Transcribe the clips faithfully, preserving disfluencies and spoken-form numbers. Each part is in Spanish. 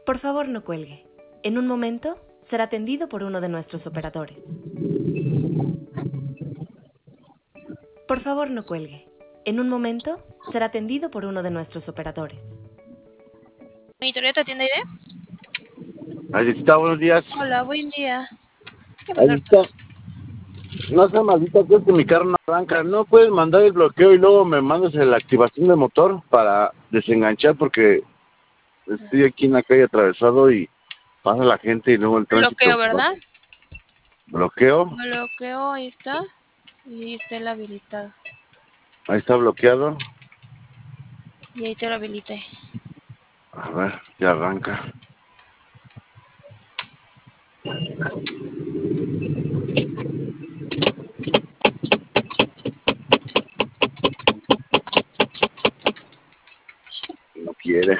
Por favor, no cuelgue. En un momento será atendido por uno de nuestros operadores. Por favor, no cuelgue. En un momento será atendido por uno de nuestros operadores. ¿Monitorea te atiende Aide? Aidecita, buenos días. Hola, buen día. ¿Qué pasó? Aidecita, no sea maldita, creo que mi carro no arranca. ¿No puedes mandar el bloqueo y luego me mandas la activación de motor para desenganchar? Porque estoy aquí en la calle atravesado y pasa la gente y luego el tránsito. Bloqueo, ¿verdad? ¿Bloqueo? Bloqueo, ahí está. Y ahí está el habilitado. Ahí está bloqueado. Y ahí te lo habilité. A ver, ya arranca. No quiere.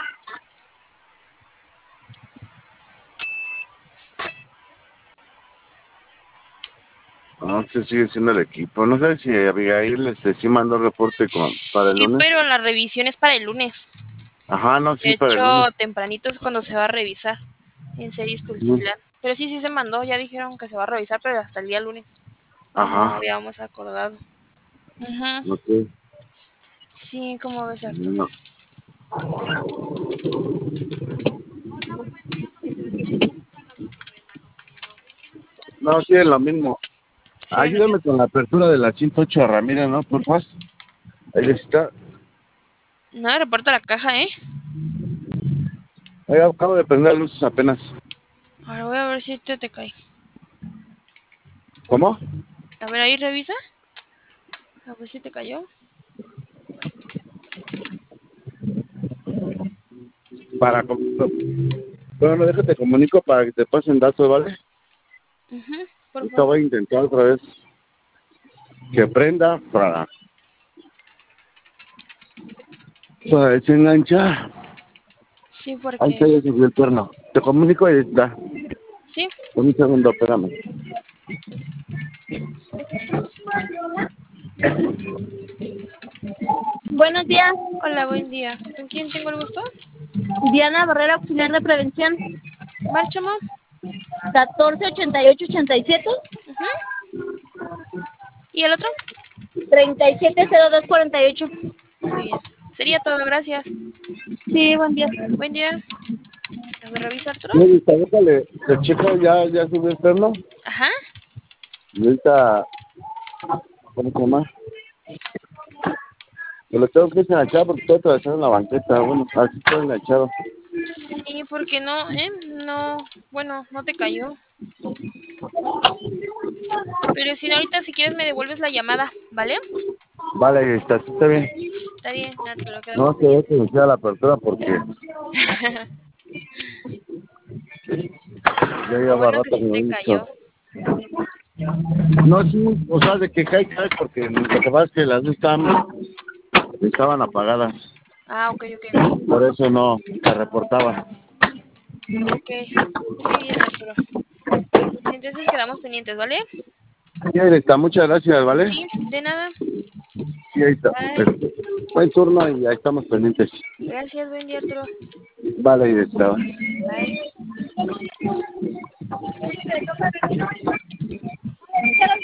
No, se sigue siendo el equipo. No sé si Abigail este, sí mandó reporte con, para el Sí, lunes. pero la revisión es para el lunes. Ajá, no, sí, De para el lunes. hecho, tempranito es cuando se va a revisar en Series Tultitlán. Pero sí, sí se mandó, ya dijeron que se va a revisar, pero hasta el día lunes. Como Ajá. habíamos acordado. Ajá. Ok. Sí, ¿cómo ves, Arturo? No. No, sí, es lo mismo. Sí, Ayúdame con la apertura de la ciento ocho a Ramírez, ¿no? Por favor. Ahí está. no, reporta la caja, ¿eh? Ahí acabo de prender luces apenas. Ahora voy a ver si te, te cae. ¿Cómo? A ver, ahí revisa. A ver si te cayó. Para... Bueno, déjate comunico para que te pasen datos, ¿vale? Ajá, por Ahorita favor. voy a intentar otra vez que prenda para... Para desenganchar. Sí, Ahí porque... está, ya subió el perno. Te comunico y está. Sí. Un segundo, espérame. Buenos días, Hola, buen día. ¿Con quién tengo el gusto? Diana Barrera, auxiliar de prevención, Márchamo. catorce ochenta y ocho ochenta y siete, Ajá. ¿Y el otro? treinta y siete cero dos cuarenta y ocho. Muy bien. Sería todo, gracias. Sí, buen día. Buen día. A ver, revisa, Arturo. No, ahorita, déjale, te checo, ya, ya subió el perno. Ajá. Y ahorita... ¿Cómo se llama? Me lo tengo que desenganchar porque estoy atravesando la banqueta. Bueno, así estoy enganchado. Sí, porque no, ¿eh? No, bueno, no te cayó. Pero si no, ahorita si quieres me devuelves la llamada, ¿vale? Vale, ahí está, sí, está bien. Está bien, Arturo, quedamos No se ve pendientes. que sea la apertura porque ya Lo lleva bueno que rato sí que no he te visto. cayó. No, sí, o sea, de que cae, cae, porque lo que pasa es que las luces estaban, estaban apagadas. Ah, ok, ok, ok. Por eso no se reportaba. Ok, muy bien, Arturo. Entonces quedamos pendientes, ¿vale? Sí, ahí está, muchas gracias, ¿vale? Sí, de nada. Sí, ahí está. Bye. Buen turno y ahí estamos pendientes. Gracias, buen día, Arturo. Vale, ahí está. Bye.